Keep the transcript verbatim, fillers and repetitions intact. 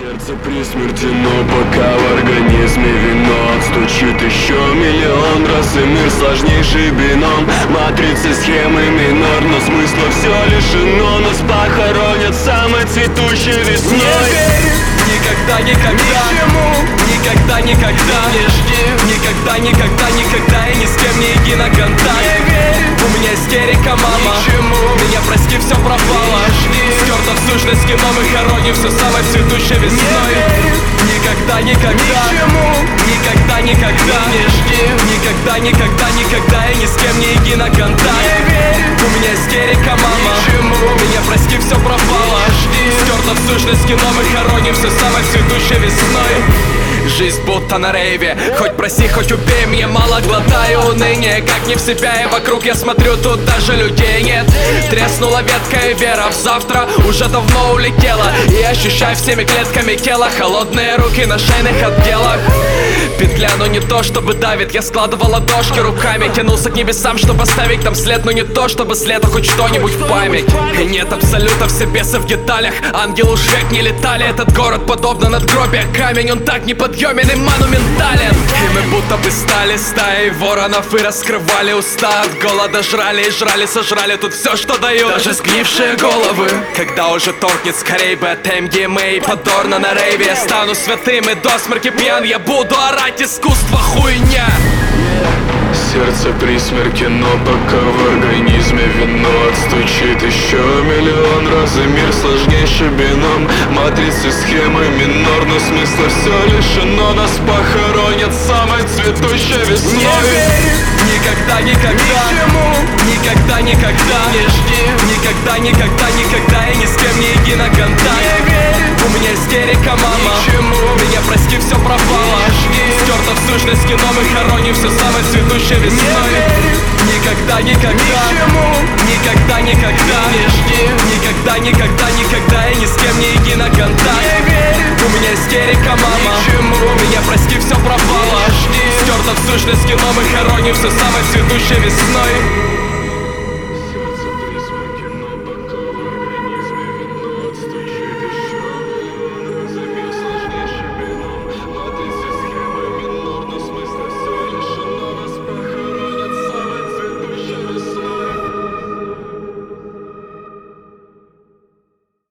Сердце при смерти, но пока в организме вино отстучит еще миллион раз. И мир сложнейший бином, матрицы, схемы, минор. Но смысла все лишено, нас похоронят самой цветущей весной. Не верь никогда, никогда, ничему, никогда, никогда не жди, никогда, никогда, никогда и ни с кем не иди на контакт. Не верь, у меня истерика, мама, ничему, меня прости, все пропало. Стерто в сущность кино, мы хороним все самой цветущей весной. Никогда, никогда, ничему, никогда, никогда не жди, никогда, никогда, никогда и ни с кем не иди на контакт. Не верь, у меня истерика, мама, ничему, меня прости, все пропало. Стерто в сущность кино, мы хороним все самой цветущей весной. Жизнь будто на рейве, хоть проси, хоть убей, мне мало, глотаю уныние, как не в себя, и вокруг я смотрю, тут даже людей нет. Треснула ветка и вера в завтра уже давно улетела, и ощущаю всеми клетками тела холодные руки на шейных отделах. Петля, но не то, чтобы давит, я складывал ладошки руками, тянулся к небесам, чтобы оставить там след, но не то, чтобы след, а хоть что-нибудь в память. И нет абсолютно, все бесы в деталях, ангел уж век не летали, этот город подобно надгробия, камень, он так неподъемен и монументален. И мы будто бы стали стаей воронов и раскрывали уста, от голода жрали и жрали, сожрали тут все, что дают, даже сгнившие головы. Когда уже торкнет, скорей бы от эм ди эм а и подорно на рейве, я стану святым и до смерти пьян, я буду орать: искусство хуйня. Сердце при смерти, но пока в организме вино отстучит еще миллион раз. И мир сложнейший бином, матрицы, схемы, минор. Но смысла все лишено, нас похоронят самой цветущей весной. Не верь никогда, никогда, ничему, никогда, никогда не жди, никогда, никогда, никогда и ни с кем не иди на контакт. Не верь, у меня истерика, мама, ничему, меня прости, все пропало. Стерто в сущность кино, мы хороним все самой цветущей весной. Не верь никогда, никогда, ничему, никогда, никогда не жди, никогда, никогда, никогда и ни с кем не иди на контакт. Не верь, у меня истерика, мама, ничему, меня прости, все пропало. Стерто в сущность кино, мы хороним все самой цветущей весной.